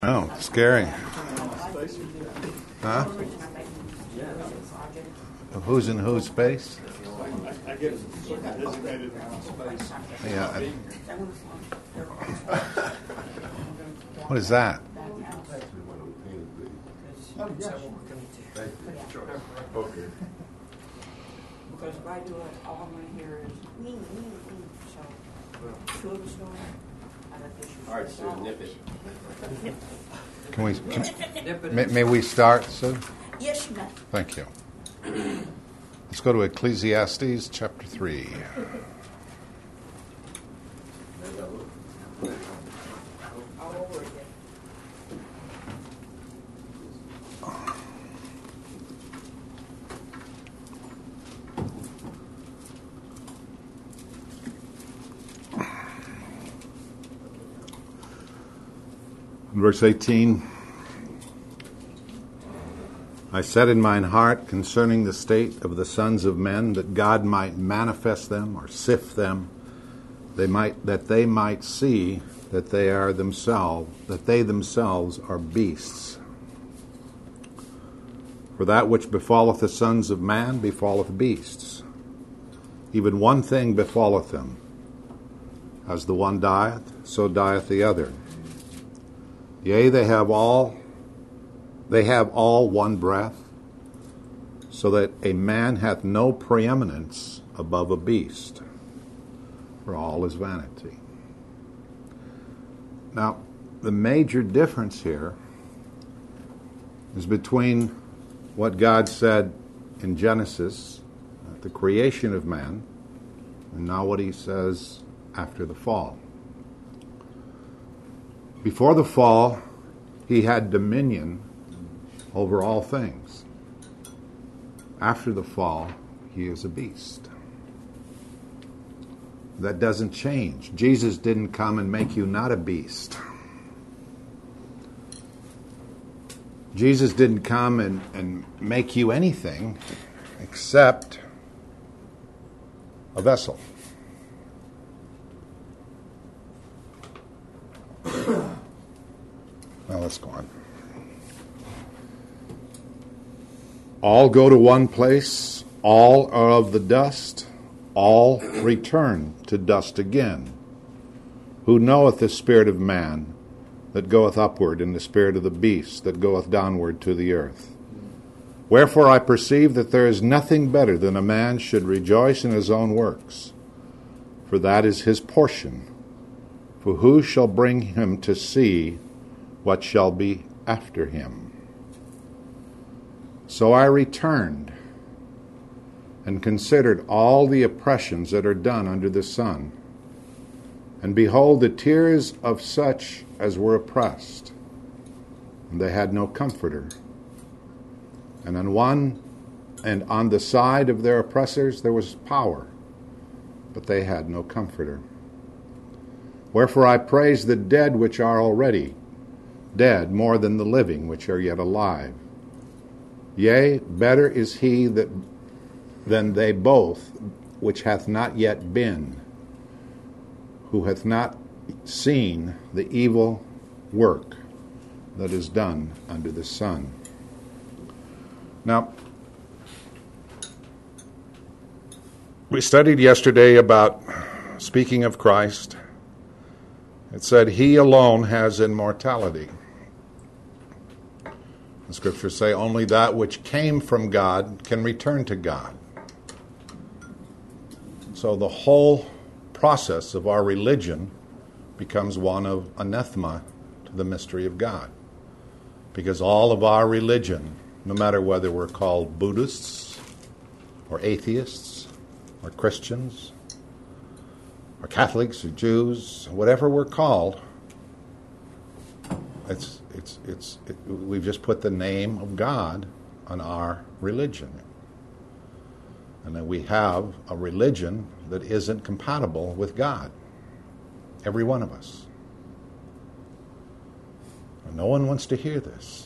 Oh, scary. Huh? Who's in whose space? I get designated space. Yeah. What is that? Okay. Because if I do it, all I'm going to hear is me. So, two of us doing it. All right, Sue, nip it. May we start, Sue? Yes, you may. Thank you. Let's go to Ecclesiastes chapter 3. All over again. Verse 18. I said in mine heart concerning the state of the sons of men, that God might manifest them or sift them, that they might see that they themselves are beasts. For that which befalleth the sons of man befalleth beasts. Even one thing befalleth them. As the one dieth, so dieth the other. Yea, they have all one breath, so that a man hath no preeminence above a beast, for all is vanity. Now, the major difference here is between what God said in Genesis, at the creation of man, and now what he says after the fall. Before the fall, he had dominion over all things. After the fall, he is a beast. That doesn't change. Jesus didn't come and make you not a beast. Jesus didn't come and make you anything except a vessel. Now let's go on. All go to one place, all are of the dust, all return to dust again. Who knoweth the spirit of man that goeth upward, and the spirit of the beast that goeth downward to the earth? Wherefore I perceive that there is nothing better than a man should rejoice in his own works, for that is his portion. For who shall bring him to see what shall be after him? So I returned and considered all the oppressions that are done under the sun. And behold, the tears of such as were oppressed, and they had no comforter. And on the side of their oppressors there was power, but they had no comforter. Wherefore I praise the dead which are already dead more than the living which are yet alive. Yea, better is he than they both which hath not yet been, who hath not seen the evil work that is done under the sun. Now, we studied yesterday about, speaking of Christ, it said he alone has immortality. The scriptures say only that which came from God can return to God. So the whole process of our religion becomes one of anathema to the mystery of God. Because all of our religion, no matter whether we're called Buddhists or atheists or Christians or Catholics or Jews, whatever we're called, we've just put the name of God on our religion. And then we have a religion that isn't compatible with God. Every one of us. And no one wants to hear this.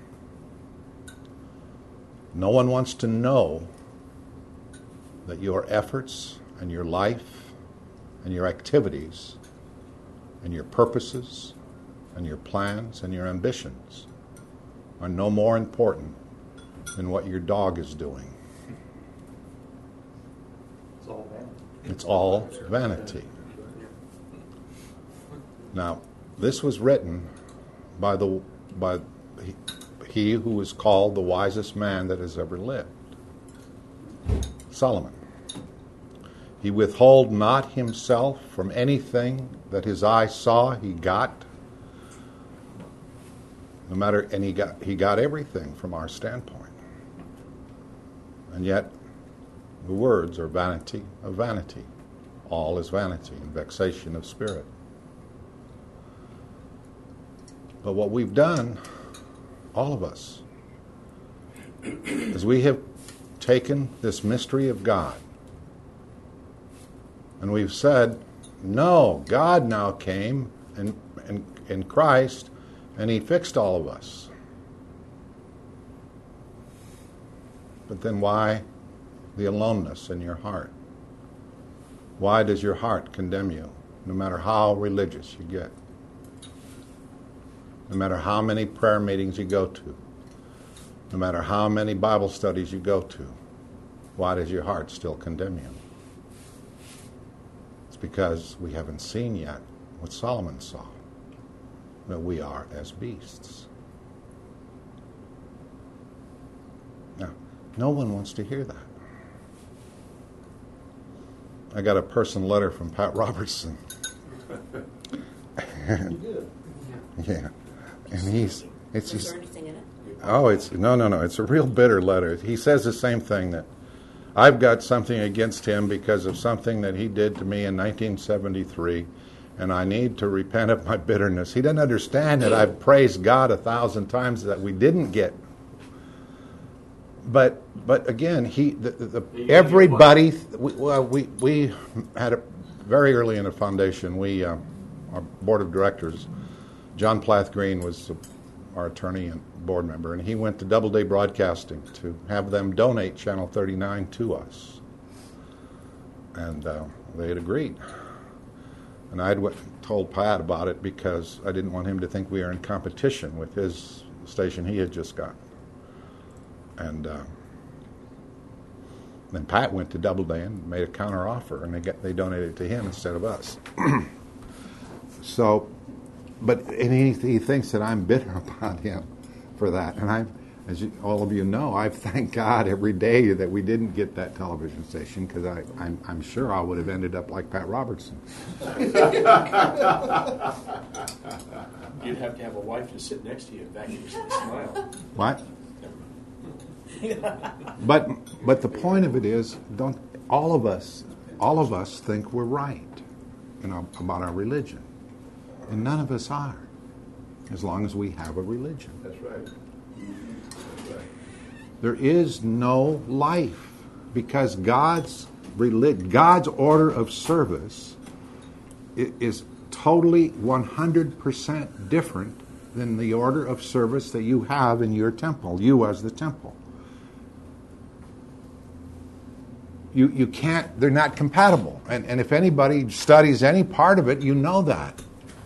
No one wants to know that your efforts and your life and your activities and your purposes and your plans and your ambitions are no more important than what your dog is doing. It's all vanity. It's all vanity. Now, this was written by he who is called the wisest man that has ever lived, Solomon. He withhold not himself from anything that his eye saw. He got, and he got everything from our standpoint. And yet, the words are vanity of vanity. All is vanity and vexation of spirit. But what we've done, all of us, is we have taken this mystery of God and we've said, no, God now came in Christ and He fixed all of us. But then why the aloneness in your heart? Why does your heart condemn you, no matter how religious you get? No matter how many prayer meetings you go to, no matter how many Bible studies you go to, why does your heart still condemn you? It's because we haven't seen yet what Solomon saw, that we are as beasts. Now, no one wants to hear that. I got a personal letter from Pat Robertson. Yeah. And Is there anything in it? No. It's a real bitter letter. He says the same thing, that I've got something against him because of something that he did to me in 1973, and I need to repent of my bitterness. He doesn't understand that I've praised God 1,000 times that we didn't get. But again, everybody. We had a very early in the foundation. Our board of directors. John Plath Green was our attorney and board member, and he went to Doubleday Broadcasting to have them donate Channel 39 to us. And they had agreed. And I'd told Pat about it because I didn't want him to think we were in competition with his station he had just got. And then Pat went to Doubleday and made a counter offer, and they donated it to him instead of us. And he thinks that I'm bitter about him for that. And all of you know, I thank God every day that we didn't get that television station, because I'm sure I would have ended up like Pat Robertson. You'd have to have a wife to sit next to you and vacuously smile. What? But the point of it is, all of us think we're right, about our religion. And none of us are, as long as we have a religion. That's right. There is no life, because God's order of service is totally 100% different than the order of service that you have in your temple, you as the temple. You can't, they're not compatible. And if anybody studies any part of it, you know that.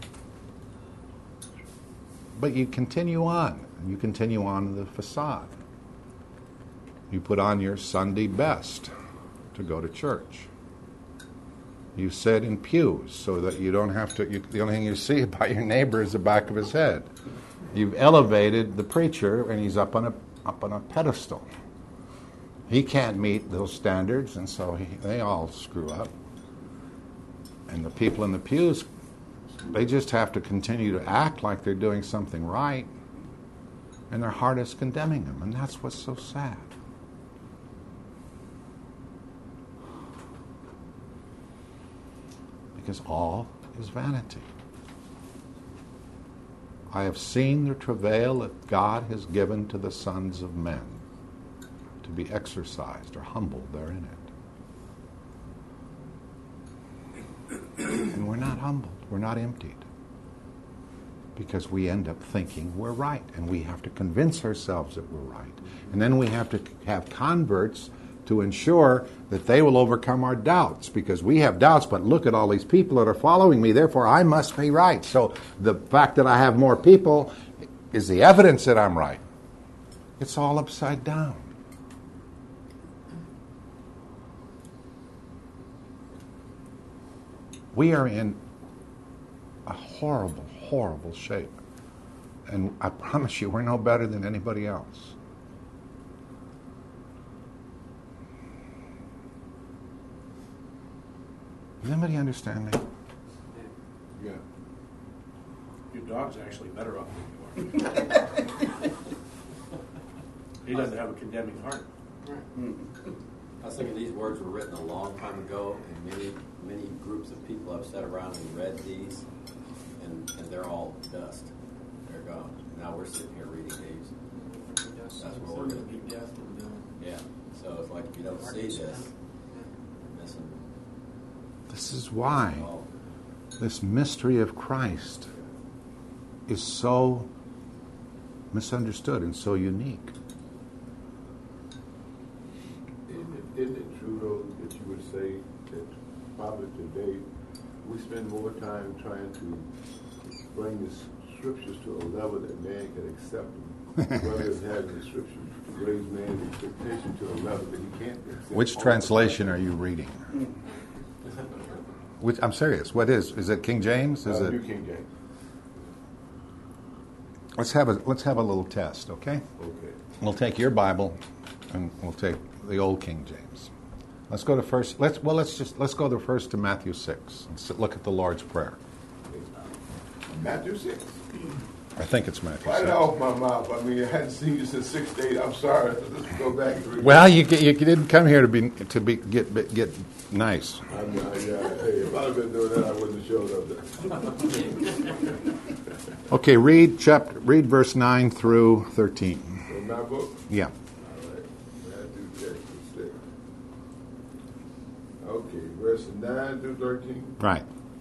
But you continue on. You continue on the facade. You put on your Sunday best to go to church. You sit in pews so that you don't have to, the only thing you see about your neighbor is the back of his head. You've elevated the preacher, and he's up on a pedestal. He can't meet those standards, and so they all screw up. And the people in the pews, they just have to continue to act like they're doing something right, and their heart is condemning them, and that's what's so sad. Because all is vanity. I have seen the travail that God has given to the sons of men to be exercised or humbled therein it. And we're not humbled. We're not emptied. Because we end up thinking we're right. And we have to convince ourselves that we're right. And then we have to have converts to ensure that they will overcome our doubts, because we have doubts, but look at all these people that are following me, therefore I must be right. So the fact that I have more people is the evidence that I'm right. It's all upside down. We are in a horrible, horrible shape. And I promise you, we're no better than anybody else. Does anybody understand me? Yeah. Your dog's actually better off than you are. He doesn't have a condemning heart. I was thinking these words were written a long time ago, and many groups of people have sat around and read these, and they're all dust. They're gone. Now we're sitting here reading these. That's what we're going to be. Yeah. So it's like if you don't see this, you're missing. This is why this mystery of Christ is so misunderstood and so unique. Isn't it true, though, that you would say that probably today we spend more time trying to bring the scriptures to a level that man can accept them, rather than having the scriptures to raise man's expectation to a level that he can't accept? Which translation are you reading? I'm serious. What is? Is it King James? Is New it? King James. Let's have a little test, okay? Okay. We'll take your Bible, and we'll take the old King James. Let's go to first. Let's go to first to Matthew 6 and look at the Lord's Prayer. Matthew 6. I think it's Matthew Right 6. off my mouth. I mean, I hadn't seen you since 6 to 8. I'm sorry. Let's go back and read. Well, you didn't come here to get nice. Hey, if I'd have been doing that, I wouldn't have showed up there. Okay, read verse 9 through 13. In my book? Yeah. All right. Matthew chapter 6. Okay, verses 9 through 13. Right.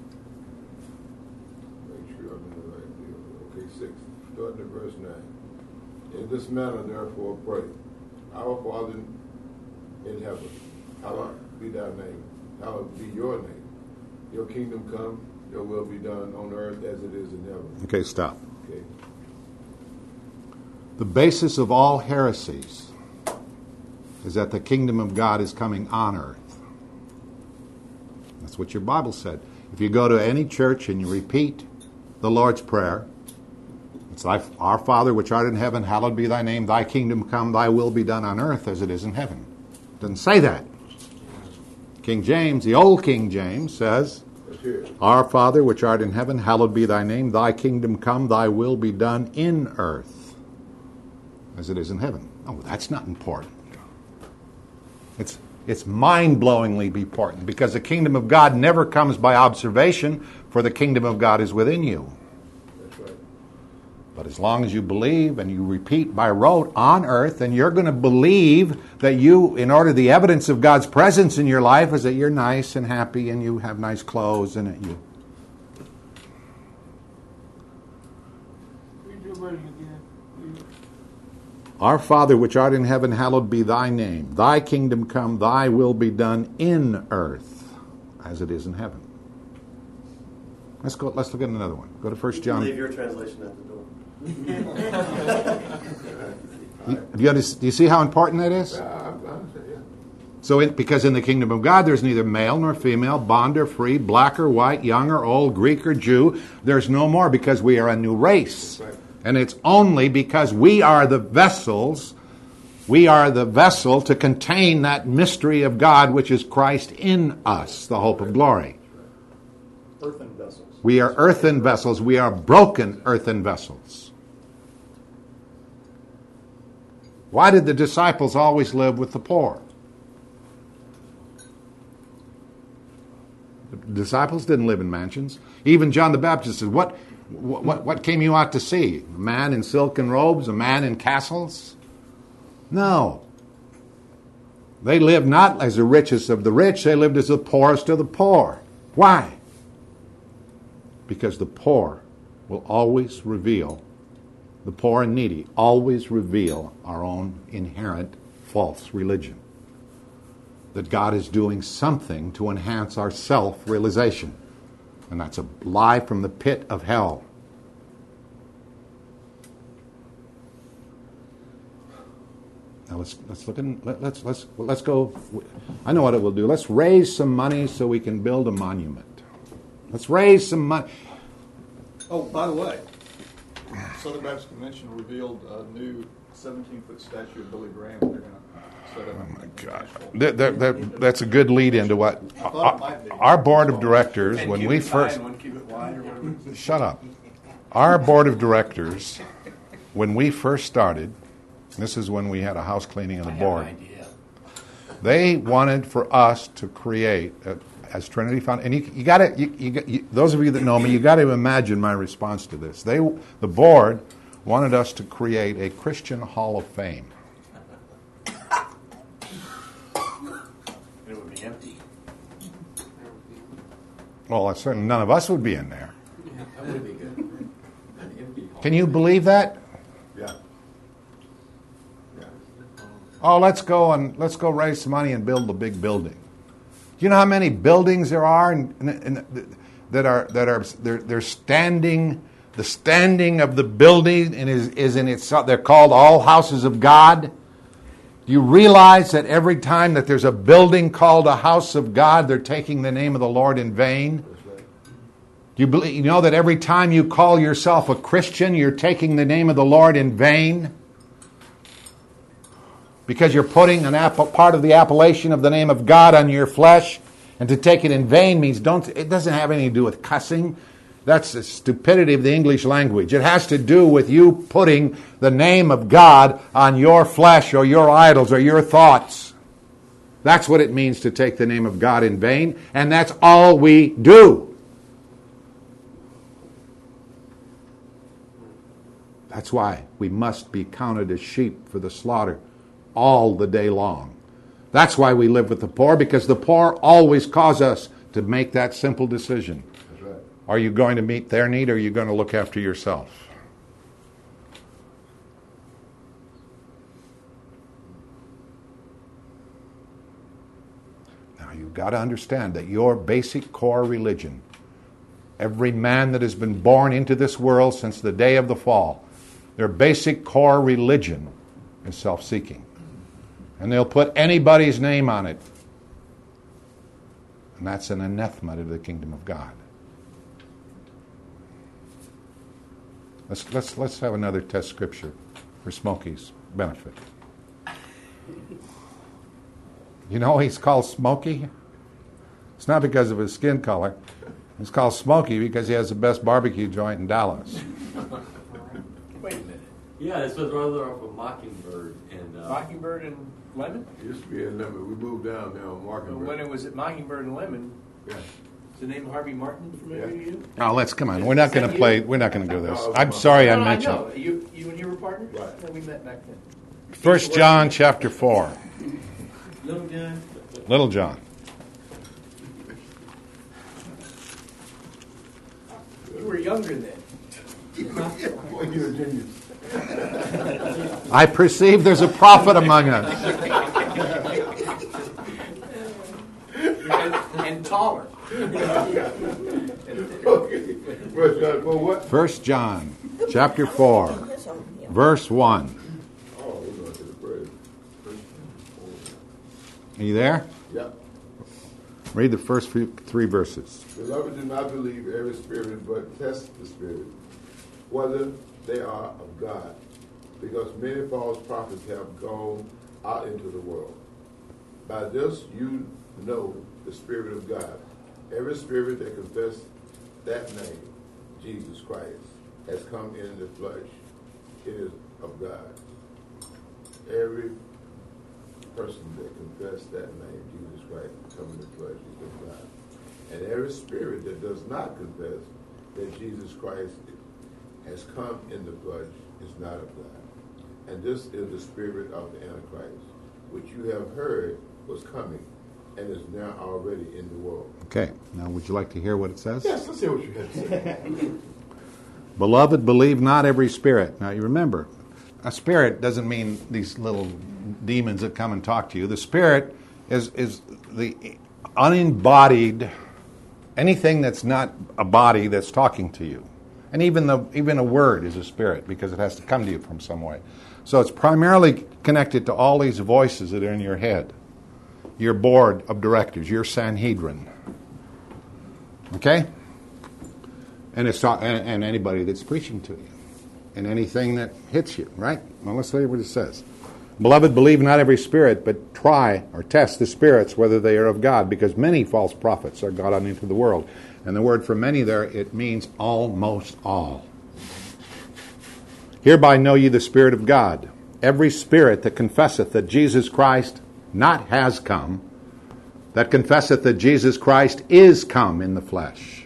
Make sure I'm in the right deal. Okay, 6. Starting at verse 9. In this manner, therefore, pray. Our Father in heaven, hallowed be thy name. Hallowed be your name. Your kingdom come, your will be done on earth as it is in heaven. Okay, stop. Okay. The basis of all heresies is that the kingdom of God is coming on earth. That's what your Bible said. If you go to any church and you repeat the Lord's Prayer, it's like, Our Father which art in heaven, hallowed be thy name, thy kingdom come, thy will be done on earth as it is in heaven. It doesn't say that. King James, the old King James, says, Our Father which art in heaven, hallowed be thy name, thy kingdom come, thy will be done in earth as it is in heaven. Oh, that's not important. It's mind-blowingly important, because the kingdom of God never comes by observation, for the kingdom of God is within you. That's right. But as long as you believe and you repeat by rote on earth, then you're going to believe that the evidence of God's presence in your life is that you're nice and happy and you have nice clothes and that you... Read your wording again. Our Father which art in heaven, hallowed be thy name. Thy kingdom come, thy will be done in earth as it is in heaven. Let's look at another one. Go to 1 John. Leave your translation at the door. Do you see how important that is? So, because in the kingdom of God, there's neither male nor female, bond or free, black or white, young or old, Greek or Jew. There's no more, because we are a new race. Right. And it's only because we are the vessels, we are the vessel to contain that mystery of God, which is Christ in us, the hope of glory. Earthen vessels. We are earthen vessels. We are broken earthen vessels. Why did the disciples always live with the poor? The disciples didn't live in mansions. Even John the Baptist said, What came you out to see? A man in silken robes? A man in castles? No. They lived not as the richest of the rich. They lived as the poorest of the poor. Why? Because the poor will always reveal, the poor and needy always reveal our own inherent false religion. that God is doing something to enhance our self-realization. And that's a lie from the pit of hell. Now let's look in, let's go. I know what it will do. Let's raise some money so we can build a monument. Let's raise some money. Oh, by the way, Southern Baptist Convention revealed a new 17-foot statue of Billy Graham. They're going to set up. Oh my God! That's a good lead into what our board of directors, And when keep we it high first and one keep it wide or whatever. shut up, our board of directors, when we first started, this is when we had a house cleaning of the I board. have an idea. They wanted for us to create, as Trinity Found, and you got to, those of you that know me, you got to imagine my response to this. The board wanted us to create a Christian Hall of Fame. It would be empty. Well, certainly none of us would be in there. That would be good. An empty hall. Can you believe that? Yeah. Yeah. Oh, let's go raise some money and build a big building. Do you know how many buildings there are they're standing? The standing of the building is in itself. They're called all houses of God. Do you realize that every time that there's a building called a house of God, they're taking the name of the Lord in vain? Do you know that every time you call yourself a Christian, you're taking the name of the Lord in vain? Because you're putting part of the appellation of the name of God on your flesh, and to take it in vain means it doesn't have anything to do with cussing. That's the stupidity of the English language. It has to do with you putting the name of God on your flesh or your idols or your thoughts. That's what it means to take the name of God in vain, and that's all we do. That's why we must be counted as sheep for the slaughter all the day long. That's why we live with the poor, because the poor always cause us to make that simple decision. That's right. Are you going to meet their need, or are you going to look after yourself? Now you've got to understand that your basic core religion, every man that has been born into this world since the day of the fall, their basic core religion is self-seeking. And they'll put anybody's name on it. And that's an anathema to the kingdom of God. Let's have another test scripture for Smokey's benefit. You know he's called Smokey? It's not because of his skin color. He's called Smokey because he has the best barbecue joint in Dallas. Wait a minute. Yeah, this was rather off of Mockingbird and Mockingbird and Lemon? It used to be in Lemon. We moved down there on Mockingbird. When it was at Mockingbird and Lemon, Yeah. is the name Harvey Martin familiar to you? Oh, come on. We're not going to play. We're not going to do this. I'm sorry I No, mentioned. know. You and you were partners? Right. Yeah, we met back then. 1 John chapter 4. Little guy. Little John. You were younger then. Boy, you're a genius. I perceive there's a prophet among us. And taller. Okay. Well, what? 1 John chapter 4, verse 1. Oh, we're going to the prayer. Are you there? Yeah. Read the first three verses. Beloved, do not believe every spirit, but test the spirit, whether they are of God, because many false prophets have gone out into the world. By this you know the Spirit of God. Every spirit that confesses that name, Jesus Christ, has come in the flesh. It is of God. Every person that confesses that name, Jesus Christ, come in the flesh, is of God. And every spirit that does not confess that Jesus Christ has come in the flesh is not of God. And this is the spirit of the Antichrist, which you have heard was coming and is now already in the world. Okay, now would you like to hear what it says? Yes, let's hear what you have to say. Beloved, believe not every spirit. Now you remember, a spirit doesn't mean these little demons that come and talk to you. The spirit is the unembodied, anything that's not a body that's talking to you. And even a word is a spirit because it has to come to you from some way. So it's primarily connected to all these voices that are in your head. Your board of directors, your Sanhedrin. Okay? And it's not, and anybody that's preaching to you. And anything that hits you, right? Well, let's see what it says. Beloved, believe not every spirit, but try or test the spirits whether they are of God, because many false prophets are gone out into the world. And the word for many there, it means almost all. Hereby know ye the Spirit of God. Every spirit that confesseth that Jesus Christ not has come, that confesseth that Jesus Christ is come in the flesh,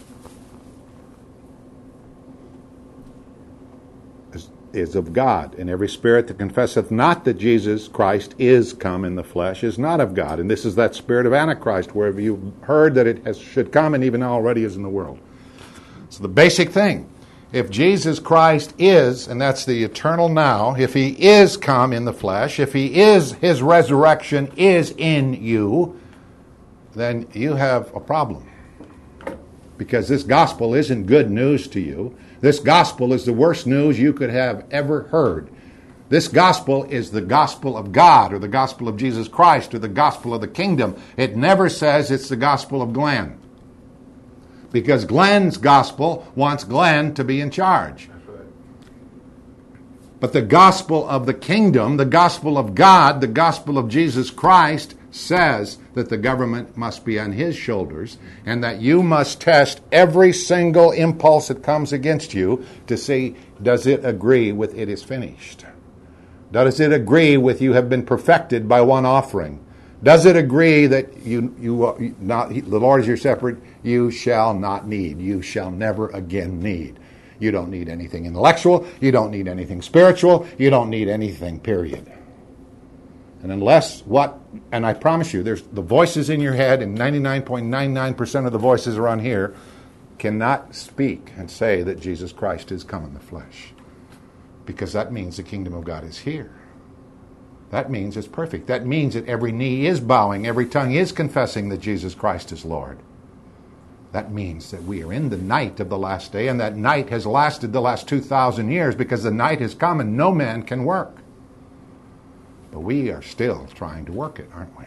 is of God. And every spirit that confesseth not that Jesus Christ is come in the flesh is not of God. And this is that spirit of Antichrist, wherever you've heard that it should come and even already is in the world. So the basic thing, if Jesus Christ is, and that's the eternal now, if he is come in the flesh, if he is, his resurrection is in you, then you have a problem. Because this gospel isn't good news to you. This gospel is the worst news you could have ever heard. This gospel is the gospel of God, or the gospel of Jesus Christ, or the gospel of the kingdom. It never says it's the gospel of Glenn. Because Glenn's gospel wants Glenn to be in charge. That's right. But the gospel of the kingdom, the gospel of God, the gospel of Jesus Christ says that the government must be on his shoulders and that you must test every single impulse that comes against you to see, does it agree with it is finished? Does it agree with you have been perfected by one offering? Does it agree that the Lord is your shepherd, you shall not need, you shall never again need. You don't need anything intellectual, you don't need anything spiritual, you don't need anything, period. And and I promise you, there's the voices in your head, and 99.99% of the voices around here cannot speak and say that Jesus Christ is come in the flesh. Because that means the kingdom of God is here. That means it's perfect. That means that every knee is bowing, every tongue is confessing that Jesus Christ is Lord. That means that we are in the night of the last day, and that night has lasted the last 2,000 years because the night has come and no man can work. But we are still trying to work it, aren't we?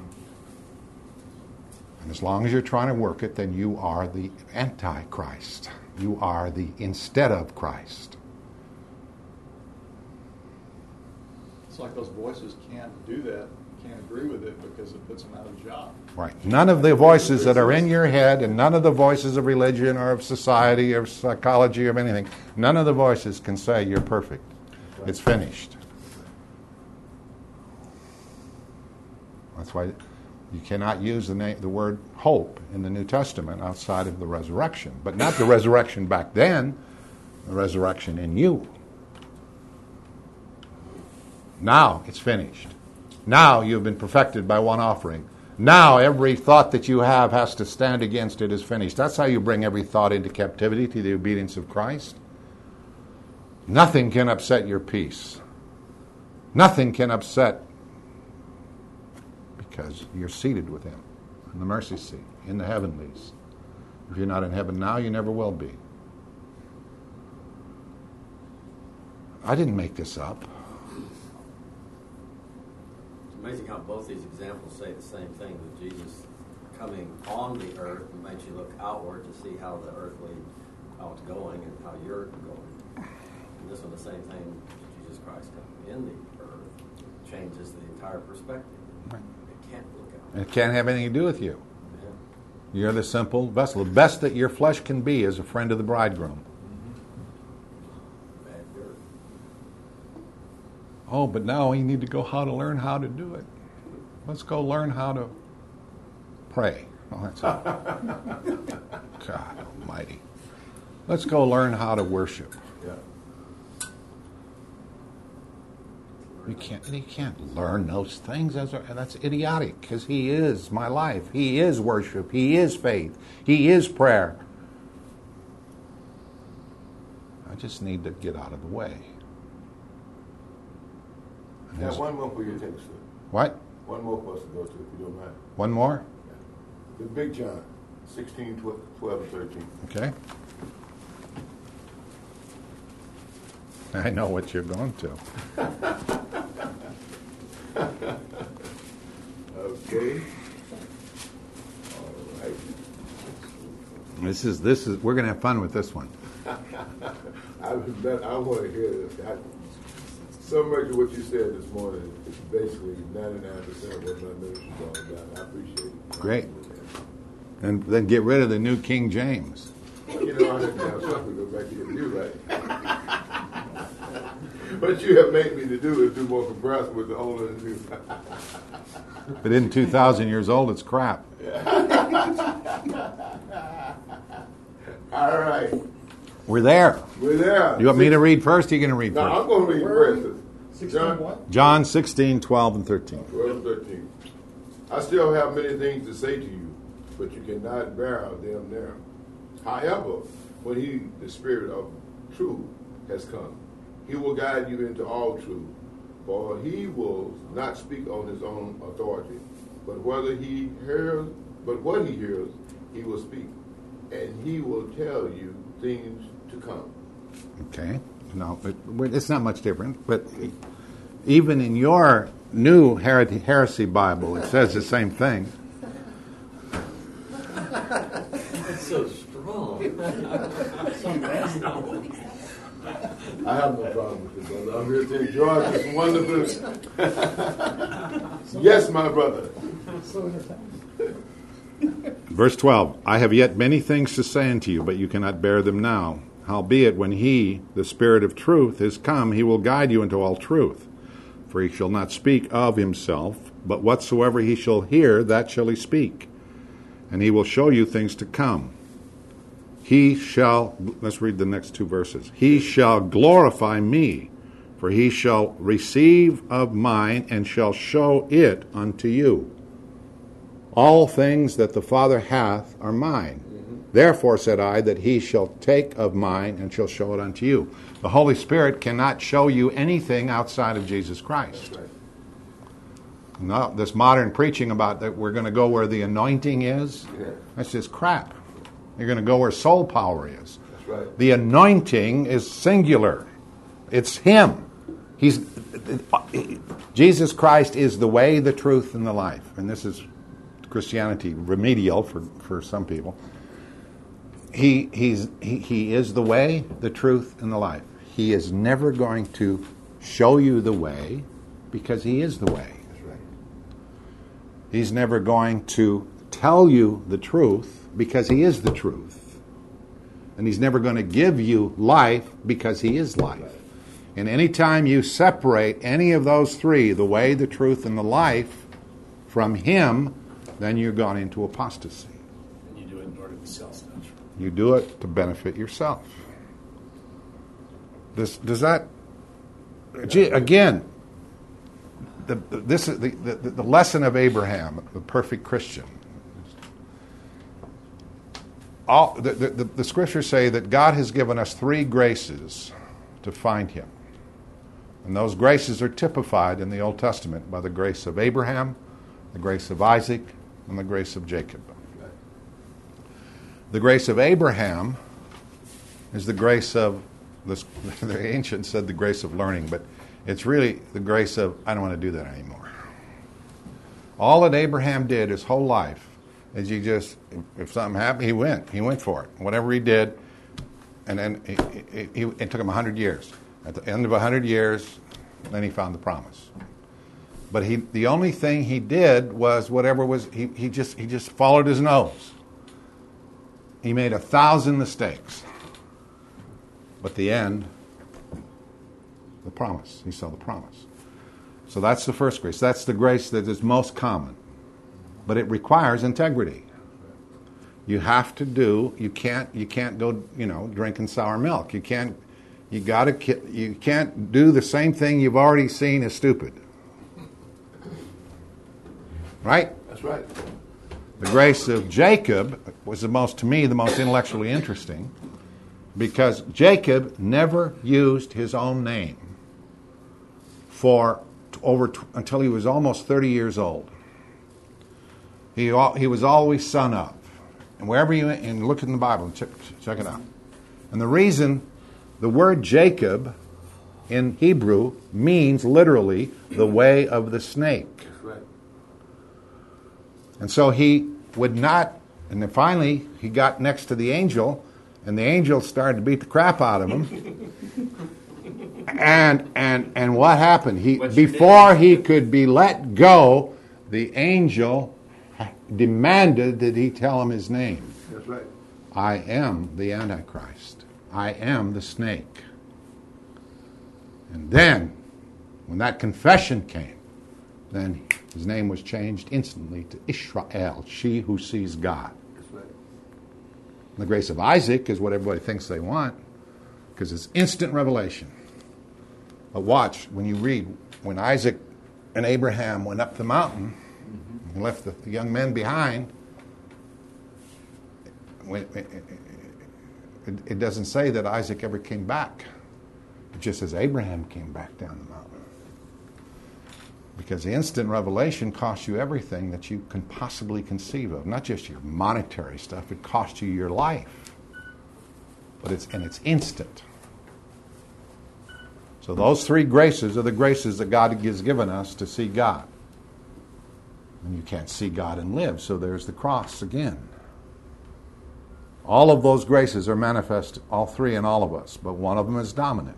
And as long as you're trying to work it, then you are the Antichrist. You are the instead of Christ. It's like those voices can't do that, can't agree with it because it puts them out of job. Right. None of the voices that are in your head, and none of the voices of religion or of society or psychology or of anything, none of the voices can say you're perfect. It's finished. That's why you cannot use the word hope in the New Testament outside of the resurrection. But not the resurrection back then, the resurrection in you. Now it's finished. Now you've been perfected by one offering. Now every thought that you have has to stand against it is finished. That's how you bring every thought into captivity to the obedience of Christ. Nothing can upset your peace. Nothing can upset, because you're seated with him in the mercy seat, in the heavenlies. If you're not in heaven now, you never will be. I didn't make this up. It's amazing how both these examples say the same thing, that Jesus coming on the earth makes you look outward to see how the earthly, how it's going and how you're going. And this one, the same thing, Jesus Christ coming in the earth changes the entire perspective. Right. It can't look out. It can't have anything to do with you. Yeah. You're the simple vessel. The best that your flesh can be is a friend of the bridegroom. Bad dirt. Oh, but now we need to go how to learn how to do it. Let's go learn how to pray. Oh, that's all. God almighty. Let's go learn how to worship. Yeah. You can't learn those things. That's idiotic, because he is my life. He is worship. He is faith. He is prayer. I just need to get out of the way. Now, one more for your text. What? One more for us to go to, if you don't mind. One more? The Big John, 16, 12, and 13. Okay. I know what you're going to. Okay. All right. This is. We're going to have fun with this one. I want to hear this. So much of what you said this morning is basically 99% of what my ministry is all about. I appreciate it. Great. And then get rid of the New King James. You know, I have to have something to go back to you, right? What you have made me to do is do more comparison with the old and the new. If it isn't 2,000 years old, it's crap. All right. We're there. We're there. You want me to read first? Or are you going to read No, first? I'm going to read first. 16 what? John 16, 12, and 13. 12 and 13. I still have many things to say to you, but you cannot bear them now. However, when he, the Spirit of truth, has come, he will guide you into all truth. For he will not speak on his own authority, but what he hears, he will speak, and he will tell you things to come. Okay. No, it's not much different. But even in your new heresy Bible, it says the same thing. It's so strong. I have no problem with it, brother. I'm here to enjoy this wonderful. Yes, my brother. Verse 12, I have yet many things to say unto you, but you cannot bear them now. Howbeit, when he, the Spirit of truth, is come, he will guide you into all truth. For he shall not speak of himself, but whatsoever he shall hear, that shall he speak. And he will show you things to come. He shall, let's read the next two verses. He shall glorify me, for he shall receive of mine and shall show it unto you. All things that the Father hath are mine. Therefore said I that he shall take of mine and shall show it unto you. The Holy Spirit cannot show you anything outside of Jesus Christ. Right. No, this modern preaching about that we're going to go where the anointing is, that's just crap. You're going to go where soul power is. That's right. The anointing is singular. It's him. Jesus Christ is the way, the truth, and the life. And this is Christianity remedial for some people. He is the way, the truth, and the life. He is never going to show you the way because he is the way. That's right. He's never going to tell you the truth because he is the truth. And he's never going to give you life because he is life. And any time you separate any of those three, the way, the truth, and the life, from him, then you're gone into apostasy. And you do it in order to sell stuff. You do it to benefit yourself. Does that... Again, this is the lesson of Abraham, the perfect Christian. The scriptures say that God has given us three graces to find him. And those graces are typified in the Old Testament by the grace of Abraham, the grace of Isaac, and the grace of Jacob. The grace of Abraham is the grace of, the ancients said the grace of learning, but it's really the grace of, I don't want to do that anymore. All that Abraham did his whole life is if something happened, he went for it. Whatever he did, and then it took him 100 years. At the end of 100 years, then he found the promise. But the only thing he did was whatever was, he just followed his nose. He made 1,000 mistakes. But the end, the promise. He saw the promise. So that's the first grace. That's the grace that is most common. But it requires integrity. You have to do. You can't go drinking sour milk. You can't do the same thing you've already seen as stupid. Right? That's right. The grace of Jacob was to me the most intellectually interesting, because Jacob never used his own name for until he was almost 30 years old. He was always son of. And wherever you went, and look in the Bible and check it out. And the reason, the word Jacob in Hebrew means literally the way of the snake. That's right. And so he would not, and then finally he got next to the angel, and the angel started to beat the crap out of him. and what happened? Before he could be let go, the angel demanded that he tell him his name. That's right. I am the Antichrist. I am the snake. And then, when that confession came, then his name was changed instantly to Israel, she who sees God. That's right. The grace of Isaac is what everybody thinks they want, because it's instant revelation. But watch, when you read, when Isaac and Abraham went up the mountain, and left the young men behind, it doesn't say that Isaac ever came back. It just says Abraham came back down the mountain. Because the instant revelation costs you everything that you can possibly conceive of. Not just your monetary stuff, it costs you your life. But it's instant. So those three graces are the graces that God has given us to see God. And you can't see God and live, so there's the cross again. All of those graces are manifest, all three in all of us, but one of them is dominant.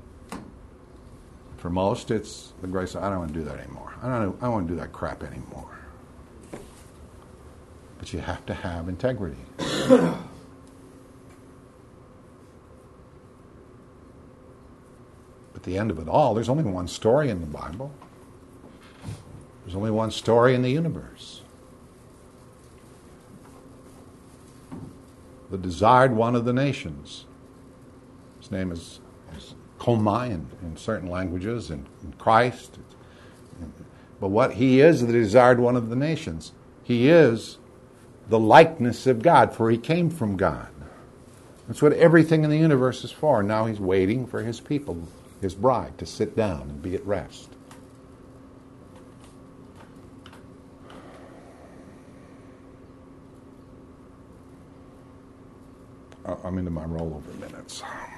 For most, it's the grace of, I don't want to do that anymore. I don't want to do that crap anymore. But you have to have integrity. At the end of it all, there's only one story in the Bible. There's only one story in the universe. The desired one of the nations. His name is Komai in certain languages, in Christ. But what he is, the desired one of the nations. He is the likeness of God, for he came from God. That's what everything in the universe is for. Now he's waiting for his people, his bride, to sit down and be at rest. I'm into my rollover minutes.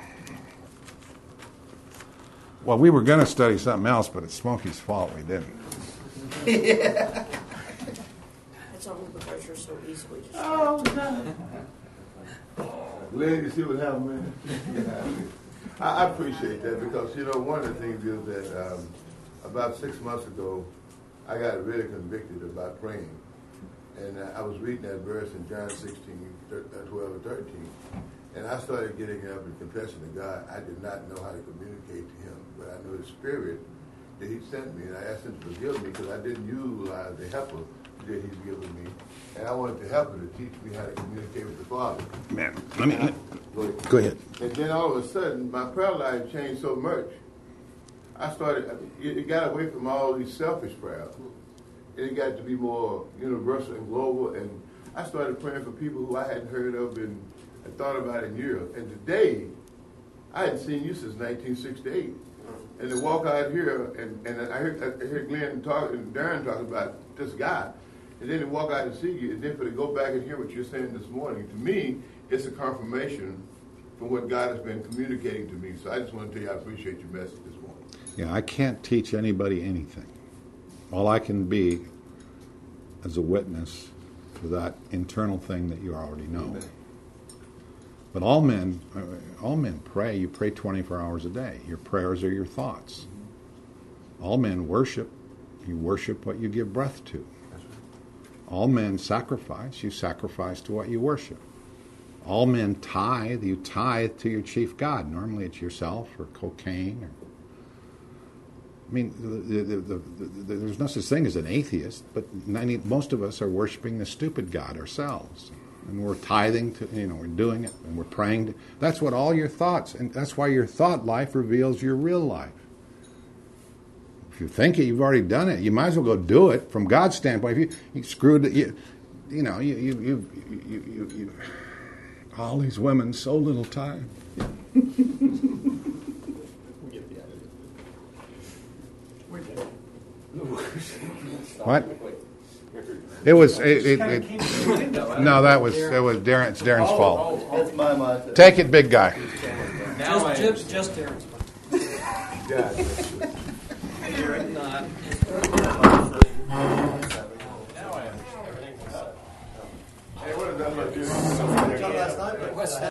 Well, we were going to study something else, but it's Smokey's fault we didn't. It's only because you're so easily distracted. Oh, God. Glad you see what happened, man. Yeah. I appreciate that because, one of the things is that about 6 months ago, I got really convicted about praying. And I was reading that verse in John 16, 12 and 13. And I started getting up and confessing to God. I did not know how to communicate to him, but I knew the Spirit that he sent me. And I asked him to forgive me because I didn't utilize the helper that he's given me. And I wanted the helper to teach me how to communicate with the Father. Man, go ahead. And then all of a sudden, my prayer life changed so much. It got away from all these selfish prayers. It got to be more universal and global. And I started praying for people who I hadn't heard of and thought about in years. And today, I hadn't seen you since 1968. And to walk out here, and I heard Glenn and Darren talk about this guy. And then to walk out and see you, and then for to go back and hear what you're saying this morning, to me, it's a confirmation from what God has been communicating to me. So I just want to tell you I appreciate your message this morning. Yeah, I can't teach anybody anything. All I can be as a witness to that internal thing that you already know. Amen. But all men pray. You pray 24 hours a day. Your prayers are your thoughts. All men worship. You worship what you give breath to. All men sacrifice. You sacrifice to what you worship. All men tithe. You tithe to your chief God. Normally it's yourself or cocaine. There's no such thing as an atheist, but most of us are worshiping the stupid God ourselves. And we're tithing to, we're doing it, and we're praying. That's what all your thoughts, and that's why your thought life reveals your real life. If you think it, you've already done it. You might as well go do it from God's standpoint. If you screwed it, you all these women, so little time. We get the attitude. We're dead. What? It was. No, it was Darren. It's Darren's fault. That's my mindset. Take it, big guy. Just Darren's. Yeah. Not.